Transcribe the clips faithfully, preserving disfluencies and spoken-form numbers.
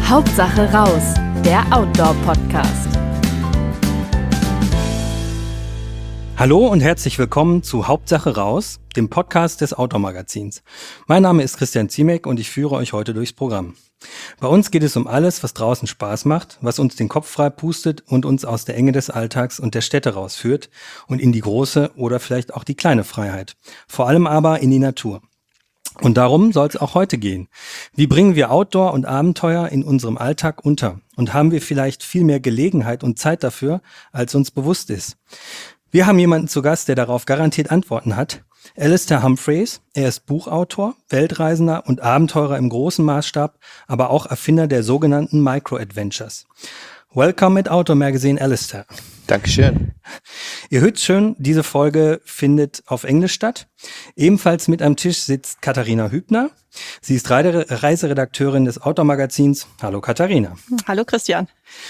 Hauptsache raus, der Outdoor-Podcast. Hallo und herzlich willkommen zu Hauptsache raus, dem Podcast des Outdoor-Magazins. Mein Name ist Christian Ziemek und ich führe euch heute durchs Programm. Bei uns geht es um alles, was draußen Spaß macht, was uns den Kopf frei pustet und uns aus der Enge des Alltags und der Städte rausführt und in die große oder vielleicht auch die kleine Freiheit. Vor allem aber in die Natur. Und darum soll es auch heute gehen. Wie bringen wir Outdoor und Abenteuer in unserem Alltag unter? Und haben wir vielleicht viel mehr Gelegenheit und Zeit dafür, als uns bewusst ist? Wir haben jemanden zu Gast, der darauf garantiert Antworten hat. Alistair Humphreys. Er ist Buchautor, Weltreisender und Abenteurer im großen Maßstab, aber auch Erfinder der sogenannten Micro-Adventures. Welcome at Outdoor Magazine, Alistair. Dankeschön. Ihr hört schon, diese Folge findet auf Englisch statt. Ebenfalls mit am Tisch sitzt Katharina Hübner. Sie ist Reide- Reiseredakteurin des Outdoor-Magazins. Hallo Katharina. Hallo Christian.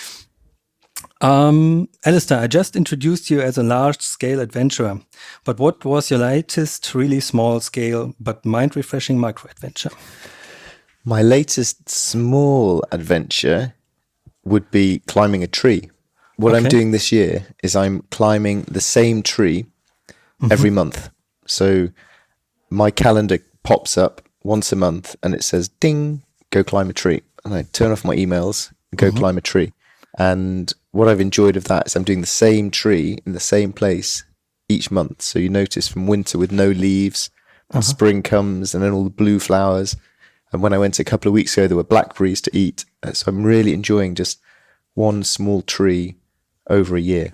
Um, Alistair, I just introduced you as a large-scale adventurer, but what was your latest really small-scale but mind-refreshing micro-adventure? My latest small adventure would be climbing a tree. What Okay. I'm doing this year is I'm climbing the same tree every month. So my calendar pops up once a month and it says, ding, go climb a tree. And I turn off my emails and go climb a tree. And what I've enjoyed of that is I'm doing the same tree in the same place each month. So you notice from winter with no leaves, and spring comes and then all the blue flowers. And when I went a couple of weeks ago, there were blackberries to eat. Uh, So I'm really enjoying just one small tree over a year.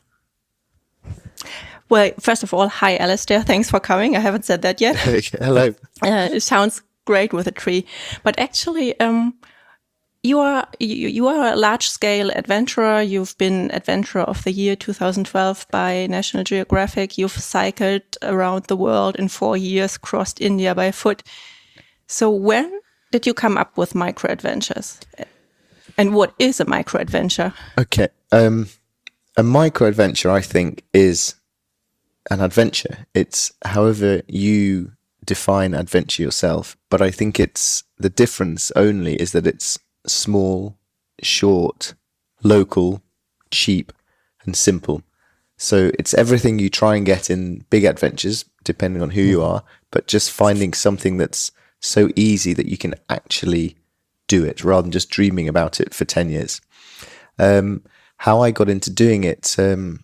Well, first of all, hi Alistair. Thanks for coming. I haven't said that yet. Hello. Uh, it sounds great with a tree, but actually, um, you are you, you are a large-scale adventurer. You've been Adventurer of the Year twenty twelve by National Geographic. You've cycled around the world in four years, crossed India by foot. So when did you come up with micro-adventures? And what is a micro-adventure? Okay. Um, a micro adventure, I think, is an adventure. It's however you define adventure yourself. But I think it's the difference only is that it's small, short, local, cheap, and simple. So it's everything you try and get in big adventures, depending on who you are, but just finding something that's so easy that you can actually do it rather than just dreaming about it for ten years. Um, how I got into doing it, um,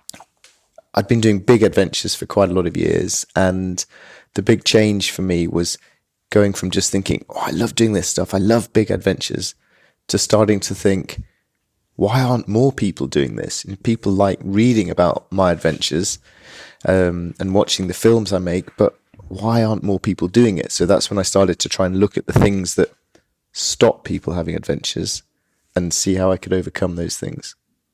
I'd been doing big adventures for quite a lot of years. And the big change for me was going from just thinking, oh, I love doing this stuff, I love big adventures, to starting to think, why aren't more people doing this? And people like reading about my adventures um, and watching the films I make, but why aren't more people doing it? So that's when I started to try and look at the things that stop people having adventures and see how I could overcome those things.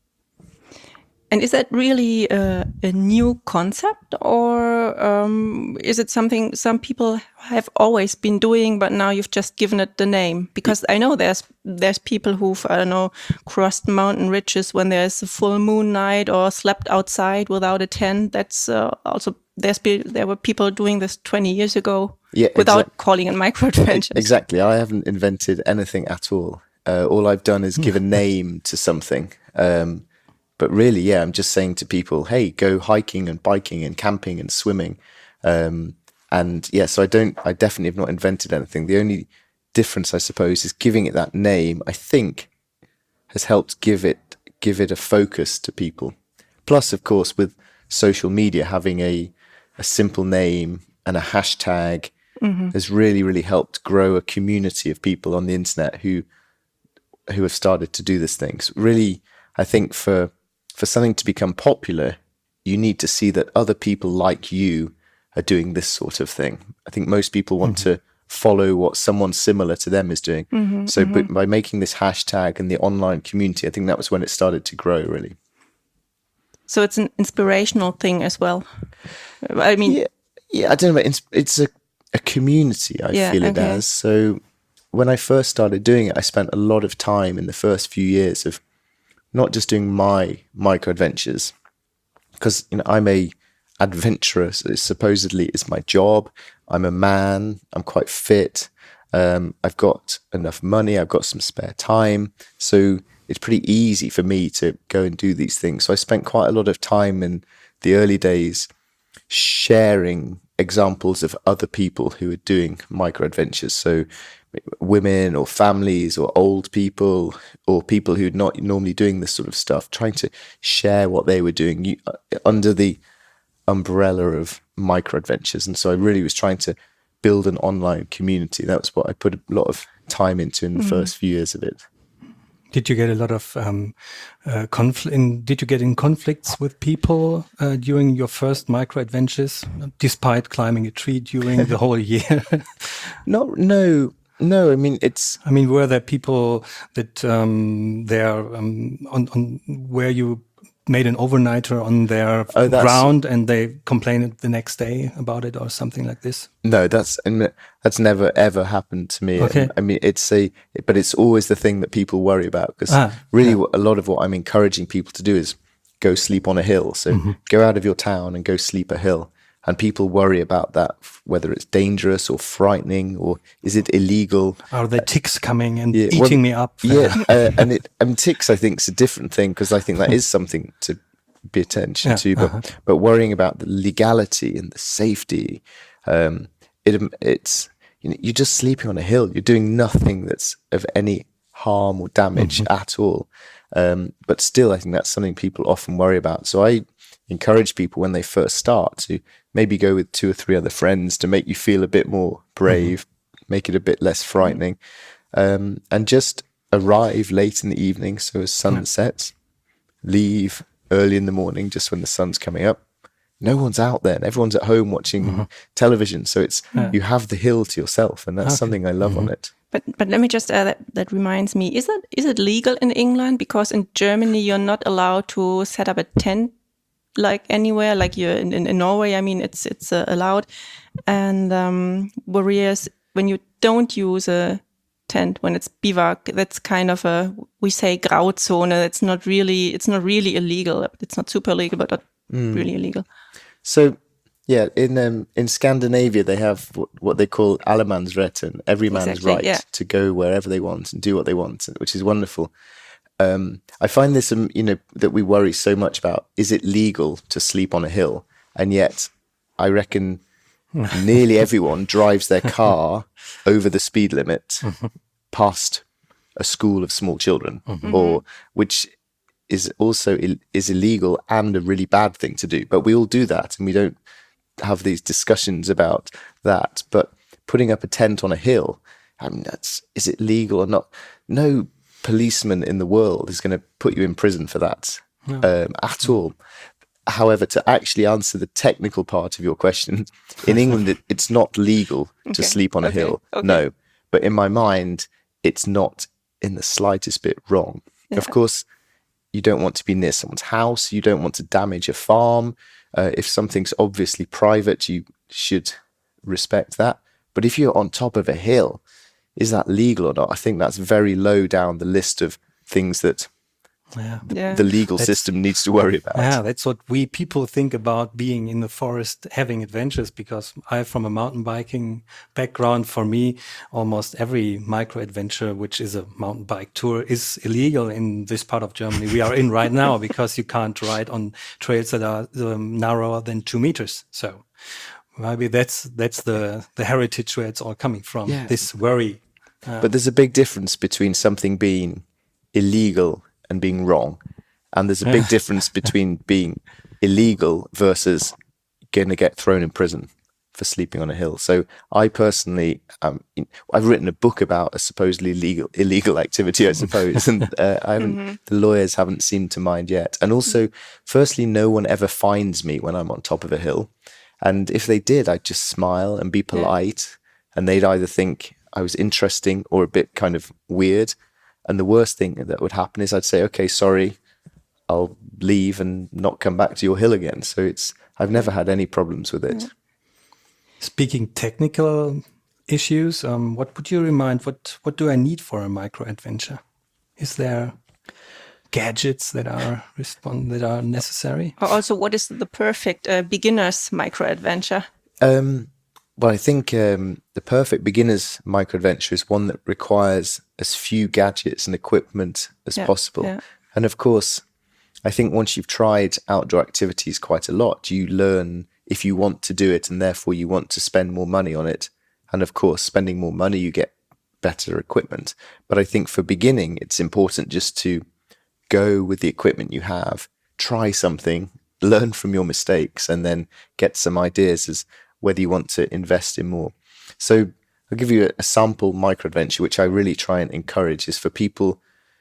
And is that really a, a new concept, or um, is it something some people have always been doing, but now you've just given it the name? Because I know there's there's people who've, I don't know, crossed mountain ridges when there's a full moon night, or slept outside without a tent. That's uh, also there's be, there were people doing this twenty years ago, Yeah, without exact- calling it micro adventures. Exactly. I haven't invented anything at all. Uh, all I've done is give a name to something. Um, but really, yeah, I'm just saying to people, hey, go hiking and biking and camping and swimming. Um, and yeah, so I don't, I definitely have not invented anything. The only difference, I suppose, is giving it that name, I think, has helped give it, give it a focus to people. Plus, of course, with social media, having a, a simple name and a hashtag has really, really helped grow a community of people on the internet who who have started to do these things. Really, I think for for something to become popular, you need to see that other people like you are doing this sort of thing. I think most people want to follow what someone similar to them is doing. So but by making this hashtag and the online community, I think that was when it started to grow, really. So it's an inspirational thing as well. I mean, Yeah, yeah I don't know, but it's, it's a, a community, I Yeah, feel it okay. as. So when I first started doing it, I spent a lot of time in the first few years of not just doing my micro adventures, because you know I'm a adventurer. So it supposedly is my job. I'm a man. I'm quite fit. Um, I've got enough money. I've got some spare time. So it's pretty easy for me to go and do these things. So I spent quite a lot of time in the early days sharing examples of other people who are doing micro adventures. So women or families or old people or people who are not normally doing this sort of stuff, trying to share what they were doing you, uh, under the umbrella of micro adventures. And so I really was trying to build an online community. That was what I put a lot of time into in the mm. first few years of it. Did you get a lot of um, uh, conflict? Did you get in conflicts with people uh, during your first micro adventures, despite climbing a tree during the whole year? no, no, no. I mean, it's. I mean, were there people that um, they're um, on, on where you made an overnighter on their oh, ground and they complained the next day about it or something like this? No, that's that's never ever happened to me. Okay. I mean, it's a, but it's always the thing that people worry about, because ah, really yeah. a lot of what I'm encouraging people to do is go sleep on a hill. So mm-hmm. go out of your town and go sleep a hill. And people worry about that, whether it's dangerous or frightening, or is it illegal? Are there ticks coming and yeah, eating well, me up? Yeah, uh, and it and ticks, I think, is a different thing, because I think that is something to be attention yeah, to. But uh-huh. but worrying about the legality and the safety, um, it it's you know, you're just sleeping on a hill. You're doing nothing that's of any harm or damage mm-hmm. at all. Um, but still, I think that's something people often worry about. So I encourage people when they first start to maybe go with two or three other friends to make you feel a bit more brave, mm-hmm. make it a bit less frightening, um, and just arrive late in the evening. So as sun yeah. sets, leave early in the morning, just when the sun's coming up. No one's out there and everyone's at home watching mm-hmm. television. So it's yeah. you have the hill to yourself, and that's okay. something I love mm-hmm. on it. But but let me just add that that reminds me, is that is it legal in England? Because in Germany you're not allowed to set up a tent like anywhere, like you're in, in, in Norway. I mean, it's it's uh, allowed, and um, whereas when you don't use a tent, when it's bivak, that's kind of a, we say Grauzone. It's not really it's not really illegal. It's not super illegal, but not mm. really illegal. So. Yeah, in um, in Scandinavia they have what, what they call allemansretten, every man's exactly, right yeah. to go wherever they want and do what they want, which is wonderful. Um, I find this, um, you know, that we worry so much about, is it legal to sleep on a hill? And yet, I reckon nearly everyone drives their car over the speed limit past a school of small children, mm-hmm. or which is also Ill- is illegal and a really bad thing to do. But we all do that, and we don't have these discussions about that. But putting up a tent on a hill, I mean, that's, is it legal or not? No policeman in the world is going to put you in prison for that no. um, at all. However, to actually answer the technical part of your question, in England it, it's not legal to okay. sleep on a okay. hill. Okay. No, but in my mind, it's not in the slightest bit wrong. Yeah. Of course, you don't want to be near someone's house. You don't want to damage a farm. Uh, if something's obviously private, you should respect that. But if you're on top of a hill, is that legal or not? I think that's very low down the list of things that yeah. Yeah. the legal that's, system needs to worry about. Yeah, that's what we people think about being in the forest, having adventures, because I, from a mountain biking background, for me, almost every micro adventure, which is a mountain bike tour, is illegal in this part of Germany we are in right now, because you can't ride on trails that are um, narrower than two meters. So maybe that's that's the, the heritage where it's all coming from, yeah. this worry. Uh, but there's a big difference between something being illegal and being wrong, and there's a big difference between being illegal versus going to get thrown in prison for sleeping on a hill. So I personally, um, I've written a book about a supposedly legal illegal activity, I suppose, and uh, I haven't. Mm-hmm. The lawyers haven't seemed to mind yet. And also, firstly, no one ever finds me when I'm on top of a hill, and if they did, I'd just smile and be polite, yeah. and they'd either think I was interesting or a bit kind of weird. And the worst thing that would happen is I'd say, okay, sorry, I'll leave and not come back to your hill again. So it's, I've never had any problems with it. Speaking technical issues, um, what would you remind, what, what do I need for a micro adventure? Is there gadgets that are respond that are necessary? Or also, what is the perfect uh, beginner's micro adventure? Um, well, I think um, the perfect beginner's micro-adventure is one that requires as few gadgets and equipment as Yeah, possible. yeah. And of course, I think once you've tried outdoor activities quite a lot, you learn if you want to do it, and therefore you want to spend more money on it. And of course, spending more money, you get better equipment. But I think for beginning, it's important just to go with the equipment you have, try something, learn from your mistakes, and then get some ideas as whether you want to invest in more. So I'll give you a, a sample micro-adventure, which I really try and encourage, is for people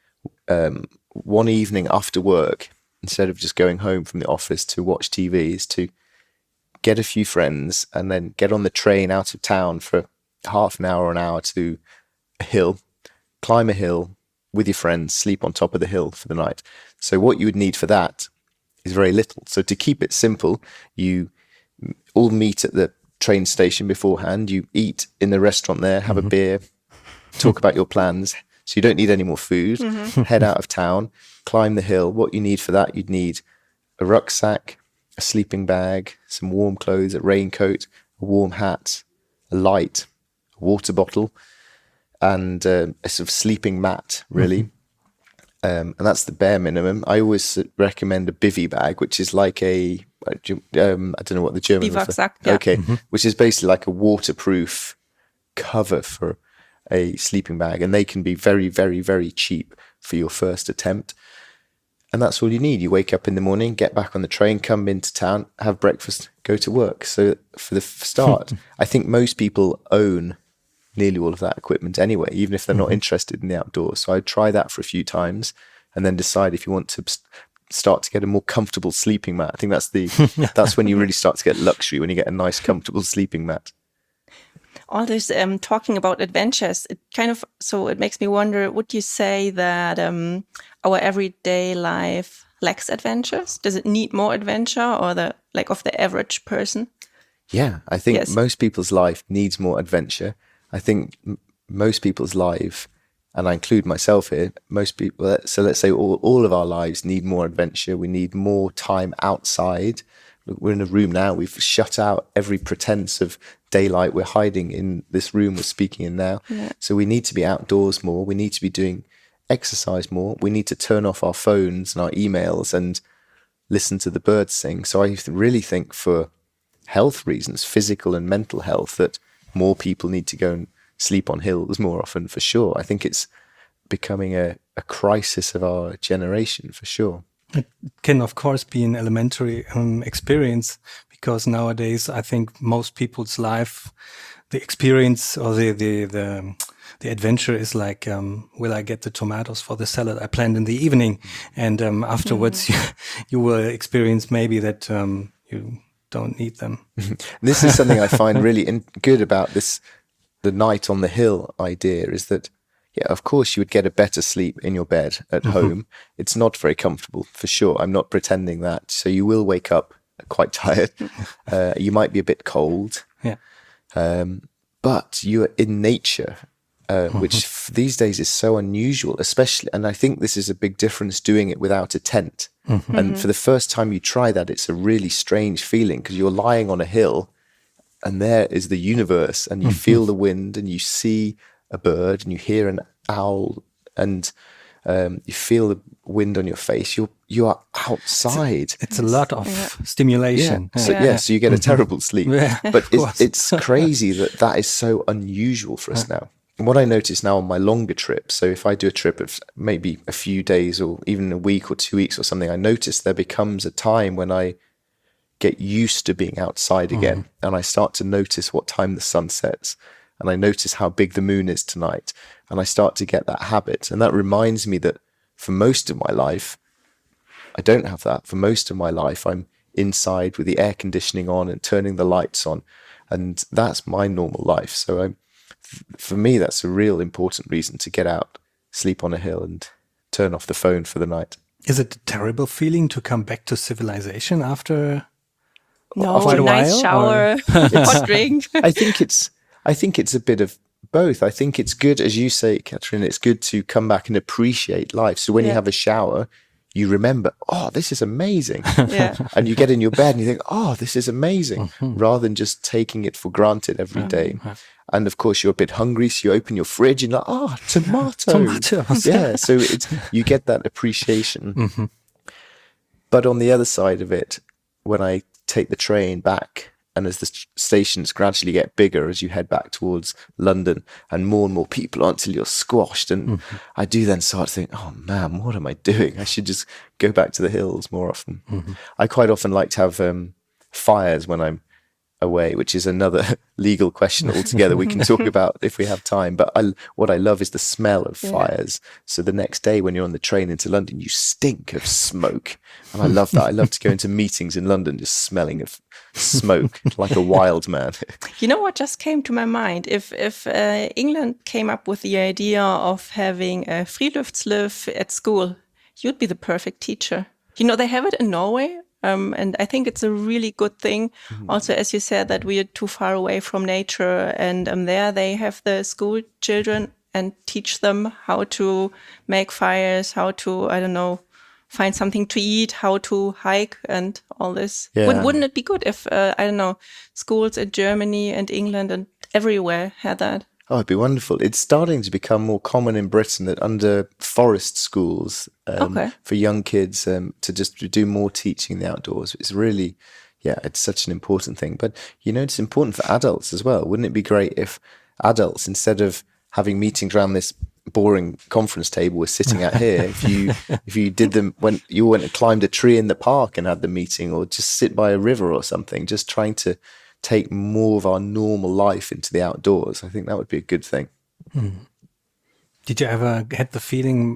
um, one evening after work, instead of just going home from the office to watch T V, is to get a few friends and then get on the train out of town for half an hour or an hour to a hill, climb a hill with your friends, sleep on top of the hill for the night. So what you would need for that is very little. So to keep it simple, you all meet at the train station beforehand, you eat in the restaurant there, have mm-hmm. a beer, talk about your plans. So you don't need any more food, mm-hmm. head out of town, climb the hill. What you need for that, you'd need a rucksack, a sleeping bag, some warm clothes, a raincoat, a warm hat, a light, a water bottle, and uh, a sort of sleeping mat, really. Mm-hmm. Um, and that's the bare minimum. I always recommend a bivy bag, which is like a, um, I don't know what the German is. Biwaksack, yeah. Okay, Mm-hmm. which is basically like a waterproof cover for a sleeping bag. And they can be very, very, very cheap for your first attempt. And that's all you need. You wake up in the morning, get back on the train, come into town, have breakfast, go to work. So for the start, I think most people own nearly all of that equipment anyway, even if they're not interested in the outdoors. So I'd try that for a few times and then decide if you want to start to get a more comfortable sleeping mat. I think that's the that's when you really start to get luxury, when you get a nice, comfortable sleeping mat. All this um, talking about adventures, it kind of, so it makes me wonder, would you say that um, our everyday life lacks adventures? Does it need more adventure, or the like of the average person? Yeah, I think Yes. most people's life needs more adventure. I think m- most people's life, and I include myself here, most people, so let's say all, all of our lives need more adventure. We need more time outside. We're in a room now. We've shut out every pretense of daylight. We're hiding in this room we're speaking in now. Yeah. So we need to be outdoors more. We need to be doing exercise more. We need to turn off our phones and our emails and listen to the birds sing. So I really think for health reasons, physical and mental health, that more people need to go and sleep on hills more often, for sure. I think it's becoming a, a crisis of our generation, for sure. It can, of course, be an elementary um, experience, because nowadays I think most people's life, the experience or the the the, the adventure is like, um, will I get the tomatoes for the salad I planned in the evening? And um, afterwards, mm. you, you will experience maybe that um, you don't need them. This is something I find really in- good about this, the night on the hill idea, is that, yeah, of course you would get a better sleep in your bed at mm-hmm. home. It's not very comfortable, for sure. I'm not pretending that. So you will wake up quite tired. Uh, you might be a bit cold. Yeah. Um, but you are in nature, uh, mm-hmm. which f- these days is so unusual, especially, and I think this is a big difference doing it without a tent. Mm-hmm. And for the first time you try that, it's a really strange feeling, because you're lying on a hill and there is the universe, and you mm-hmm. feel the wind, and you see a bird, and you hear an owl, and um, you feel the wind on your face. You're you are outside. It's a, it's a lot of yeah. stimulation. Yeah. So yeah. yeah, so you get a terrible sleep. Yeah, but it's, it's crazy that that is so unusual for us yeah. now. And what I notice now on my longer trips, so if I do a trip of maybe a few days or even a week or two weeks or something, I notice there becomes a time when I get used to being outside again, mm-hmm. and I start to notice what time the sun sets, and I notice how big the moon is tonight, and I start to get that habit. And that reminds me that for most of my life, I don't have that. For most of my life, I'm inside with the air conditioning on and turning the lights on, and that's my normal life. So I'm, for me, that's a real important reason to get out, sleep on a hill, and turn off the phone for the night. Is it a terrible feeling to come back to civilization after no, quite a nice while, shower, hot drink? I think it's I think it's a bit of both. I think it's good, as you say, Catherine, it's good to come back and appreciate life. So when yeah. you have a shower, you remember, oh, this is amazing. Yeah. And you get in your bed and you think, oh, this is amazing, rather than just taking it for granted every day. And of course, you're a bit hungry, so you open your fridge and you're like, oh, tomato. Tomatoes. Yeah, so it's, you get that appreciation. Mm-hmm. But on the other side of it, when I take the train back, and as the st- stations gradually get bigger as you head back towards London, and more and more people until you're squashed, and Mm-hmm. I do then start to think, oh man, what am I doing? I should just go back to the hills more often. Mm-hmm. I quite often like to have um, fires when I'm away, which is another legal question altogether we can talk about if we have time. But I, what I love is the smell of Yeah. fires. So the next day when you're on the train into London, you stink of smoke. And I love that. I love to go into meetings in London just smelling of smoke like a wild man. You know what just came to my mind? If if uh, England came up with the idea of having a Friluftsliv at school, you'd be the perfect teacher. You know, they have it in Norway. Um, and I think it's a really good thing. Mm-hmm. Also, as you said, that we are too far away from nature. And um, there they have the school children and teach them how to make fires, how to, I don't know, find something to eat, how to hike and all this. Yeah. Would, wouldn't it be good if, uh, I don't know, schools in Germany and England and everywhere had that? Oh, it'd be wonderful. It's starting to become more common in Britain that under forest schools um, Okay. for young kids um, to just do more teaching in the outdoors. It's really, yeah, it's such an important thing. But, you know, it's important for adults as well. Wouldn't it be great if adults, instead of having meetings around this boring conference table we're sitting at here, if you if you did them when you went and climbed a tree in the park and had the meeting, or just sit by a river or something, just trying to take more of our normal life into the outdoors. I think that would be a good thing. Mm. Did you ever had the feeling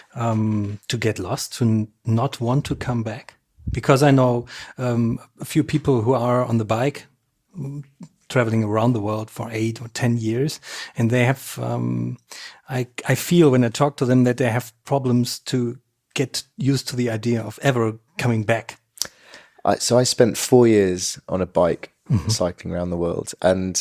um, to get lost, to n- not want to come back? Because I know um, a few people who are on the bike, um, traveling around the world for eight or ten years, and they have, um, I, I feel when I talk to them that they have problems to get used to the idea of ever coming back. I, so I spent four years on a bike, mm-hmm. cycling around the world. And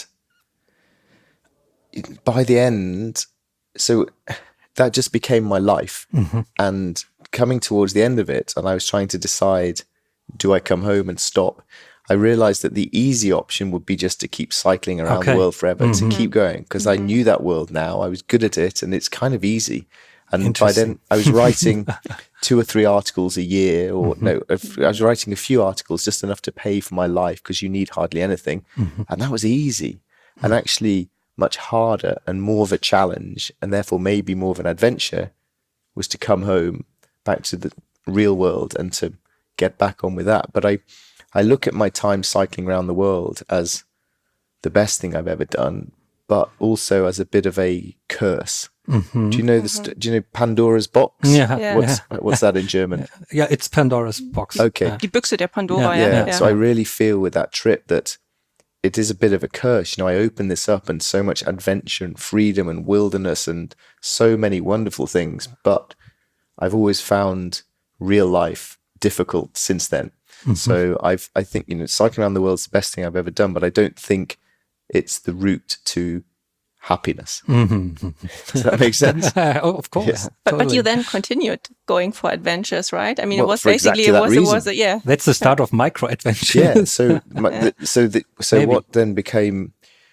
by the end, so that just became my life. Mm-hmm. And coming towards the end of it, and I was trying to decide, do I come home and stop? I realized that the easy option would be just to keep cycling around okay. the world forever, mm-hmm. to keep going, because mm-hmm. I knew that world now. I was good at it, and it's kind of easy. And by then, I was writing two or three articles a year, or mm-hmm. no, I was writing a few articles, just enough to pay for my life, because you need hardly anything. Mm-hmm. And that was easy, mm-hmm. and actually much harder and more of a challenge, and therefore maybe more of an adventure, was to come home back to the real world and to get back on with that. But I, I look at my time cycling around the world as the best thing I've ever done, but also as a bit of a curse. Mm-hmm. Do you know the? St- do you know Pandora's box? Yeah. yeah. What's what's that in German? Yeah, it's Pandora's box. Okay. Die Büchse der Pandora. Yeah. Yeah. yeah. yeah. So I really feel with that trip that it is a bit of a curse. You know, I opened this up and so much adventure and freedom and wilderness and so many wonderful things, but I've always found real life difficult since then. Mm-hmm. So I've I think, you know, cycling around the world is the best thing I've ever done, but I don't think it's the route to happiness. Mm-hmm. Does that make sense? Oh, of course. Yeah. But, totally. but you then continued going for adventures, right? I mean, Well, it was for basically, exactly it that was, it reason. was, a, yeah. That's the start of micro adventure. Yeah. So, my, the, so, the, so Maybe. what then became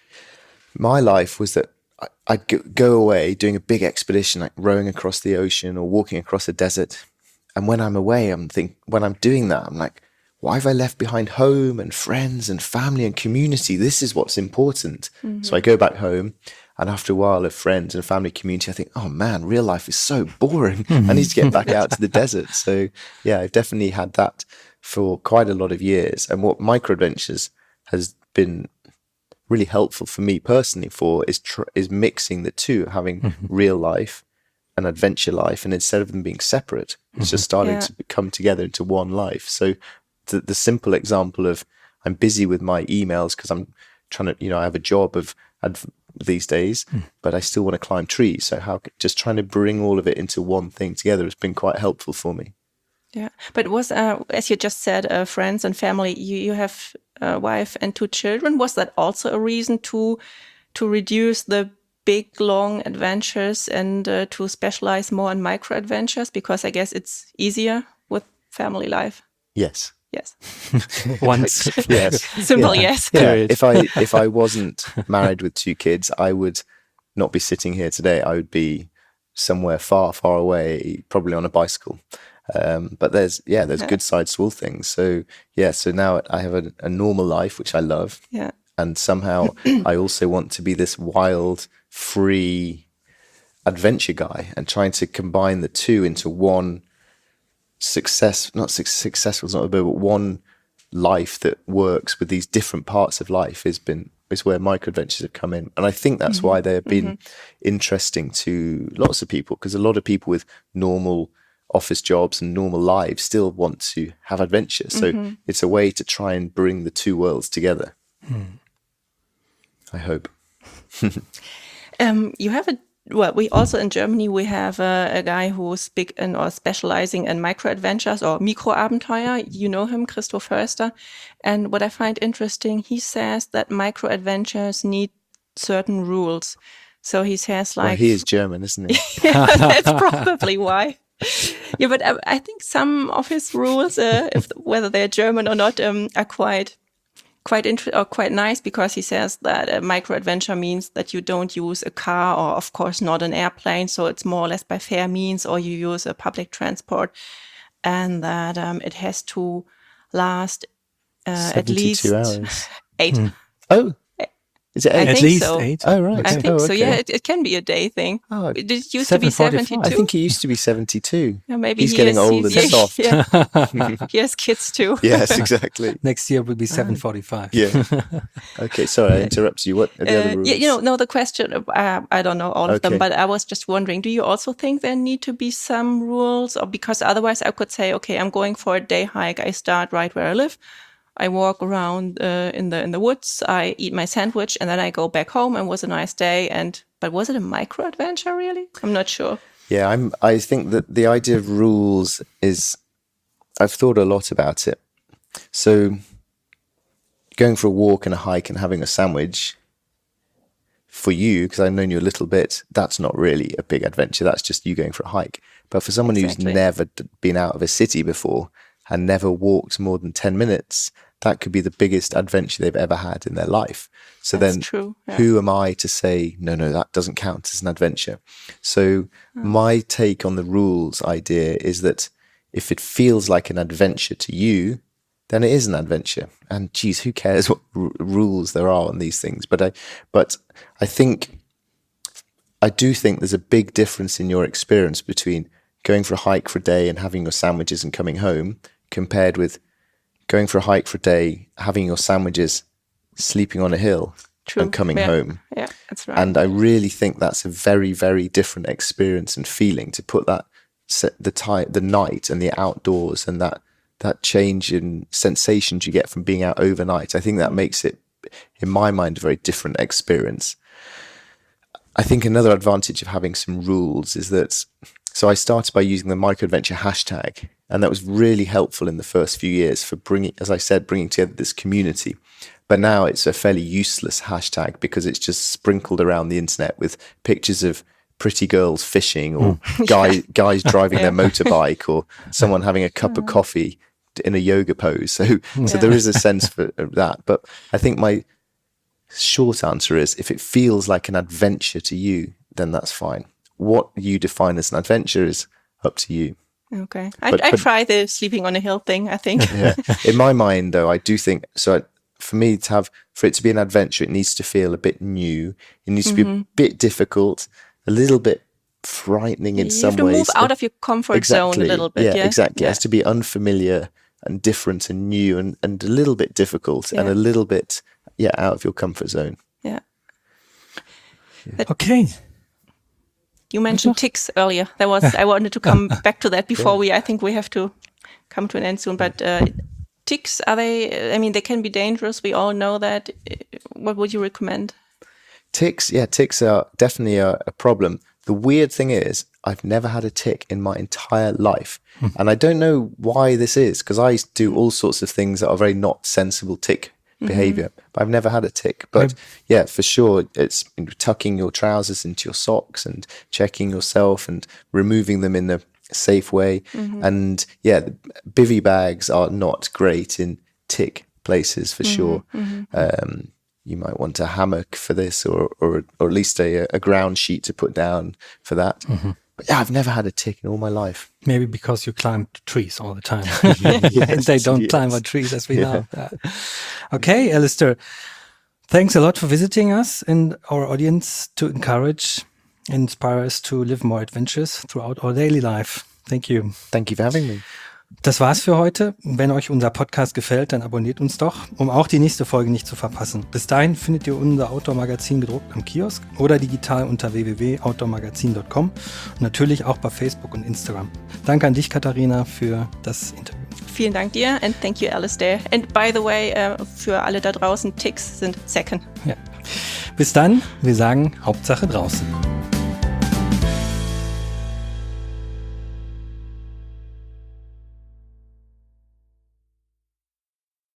my life was that I, I'd go, go away doing a big expedition, like rowing across the ocean or walking across a desert. And when I'm away, I'm think when I'm doing that, I'm like, why have I left behind home and friends and family and community? This is what's important. Mm-hmm. So I go back home, and after a while of friends and family community, I think, oh man, real life is so boring. Mm-hmm. I need to get back out to the desert. So yeah, I've definitely had that for quite a lot of years. And what microadventures has been really helpful for me personally for is tr- is mixing the two, having mm-hmm. real life and adventure life, and instead of them being separate, it's mm-hmm. just starting yeah. to come together into one life. So the, the simple example of I'm busy with my emails because I'm trying to, you know, I have a job of adv- these days, mm. but I still want to climb trees. So how just trying to bring all of it into one thing together has been quite helpful for me. Yeah, but was uh, as you just said, uh, friends and family. You you have a wife and two children. Was that also a reason to to reduce the big, long adventures and uh, to specialize more in micro adventures? Because I guess it's easier with family life. Yes. Yes. Once. Yes. Simple Yeah. yes. Yeah. Period. If I if I wasn't married with two kids, I would not be sitting here today. I would be somewhere far, far away, probably on a bicycle. Um, but there's yeah, there's good sides to all things. So yeah, so now I have a, a normal life, which I love. Yeah. And somehow I also want to be this wild, free adventure guy, and trying to combine the two into one success, not su- successful, is not a bit, but one life that works with these different parts of life has been, is where micro adventures have come in. And I think that's mm-hmm. why they've been mm-hmm. interesting to lots of people, because a lot of people with normal office jobs and normal lives still want to have adventure. So mm-hmm. it's a way to try and bring the two worlds together. Mm. I hope. um, you have a, well, we also in Germany, we have a, a guy who's big in or specializing in micro adventures or Mikroabenteuer. You know him, Christoph Förster. And what I find interesting, he says that micro adventures need certain rules. So he says like... Well, he is German, isn't he? Yeah, that's probably why. Yeah, but I, I think some of his rules, uh, if whether they're German or not, um, are quite... quite int- or quite nice, because he says that a micro adventure means that you don't use a car or of course not an airplane. So it's more or less by fair means, or you use a public transport, and that um, it has to last uh, at least hours. eight. Hmm. Oh, is it eight? I At think least so. eight. Oh, right. I think oh, okay. so. Yeah, it, it can be a day thing. Oh, it used to be seventy-two. I think he used to be seventy-two. Yeah, maybe he's he getting is, old he's, and soft. Yeah. He has kids too. Yes, exactly. Next year will be seven forty-five. Yeah. Okay, sorry, I interrupted you. What are the Uh, other rules? yeah, you know, no, the question, uh, I don't know all of them, Okay. but I was just wondering, do you also think there need to be some rules? Or because otherwise I could say, okay, I'm going for a day hike. I start right where I live. I walk around uh, in the in the woods. I eat my sandwich, and then I go back home. And it was a nice day. And but was it a micro adventure? Really, I'm not sure. Yeah, I'm. I think that the idea of rules is. I've thought a lot about it. So, going for a walk and a hike and having a sandwich. For you, because I've known you a little bit, that's not really a big adventure. That's just you going for a hike. But for someone Exactly. who's never d- been out of a city before and never walked more than ten minutes, that could be the biggest adventure they've ever had in their life. So That's then true, yeah. who am I to say, no, no, that doesn't count as an adventure? So my take on the rules idea is that if it feels like an adventure to you, then it is an adventure. And geez, who cares what r- rules there are on these things? But I, but I think, I do think there's a big difference in your experience between going for a hike for a day and having your sandwiches and coming home, compared with going for a hike for a day, having your sandwiches, sleeping on a hill, True. and coming yeah. home. Yeah, that's right. And I really think that's a very, very different experience and feeling to put that se- the time, the night, and the outdoors, and that that change in sensations you get from being out overnight. I think that makes it, in my mind, a very different experience. I think another advantage of having some rules is that, so I started by using the microadventure hashtag, and that was really helpful in the first few years for bringing, as I said, bringing together this community. But now it's a fairly useless hashtag because it's just sprinkled around the internet with pictures of pretty girls fishing, or mm. guy, guys driving their motorbike, or someone having a cup of coffee in a yoga pose. So, yeah. so there is a sense for that. But I think my short answer is, if it feels like an adventure to you, then that's fine. What you define as an adventure is up to you. Okay. I, But- I but- try the sleeping on a hill thing, I think. Yeah. In my mind, though, I do think so. I, for me to have, for it to be an adventure, it needs to feel a bit new. It needs to be a bit difficult, a little bit frightening in you some have to ways. move out of your comfort zone a little bit. Yeah, Yeah, exactly. It Yeah. has to be unfamiliar and different and new, and, and a little bit difficult, and Yeah. a little bit, yeah, out of your comfort zone. Yeah. Okay. You mentioned ticks earlier. That was I wanted to come back to that before we. I think we have to come to an end soon. But uh, ticks, are they? I mean, they can be dangerous. We all know that. What would you recommend? Ticks, yeah, ticks are definitely a, a problem. The weird thing is, I've never had a tick in my entire life. And I don't know why this is, because I do all sorts of things that are very not sensible tick behavior. But I've never had a tick. But Right. yeah, for sure, it's tucking your trousers into your socks and checking yourself and removing them in a safe way. And yeah, the bivy bags are not great in tick places for sure. Um, you might want a hammock for this, or or, or at least a, a ground sheet to put down for that. But yeah, I've never had a tick in all my life. Maybe because you climb trees all the time. And they don't yes. climb on trees, as we know. Yeah. Okay, Alistair, thanks a lot for visiting us and our audience to encourage and inspire us to live more adventures throughout our daily life. Thank you. Thank you for having me. Das war's für heute. Wenn euch unser Podcast gefällt, dann abonniert uns doch, um auch die nächste Folge nicht zu verpassen. Bis dahin findet ihr unser Outdoor-Magazin gedruckt am Kiosk oder digital unter w w w punkt outdoor magazin punkt com und natürlich auch bei Facebook und Instagram. Danke an dich, Katharina, für das Interview. Vielen Dank dir and thank you, Alistair. And by the way, uh, für alle da draußen, Ticks sind Zecken. Ja. Bis dann, wir sagen Hauptsache draußen.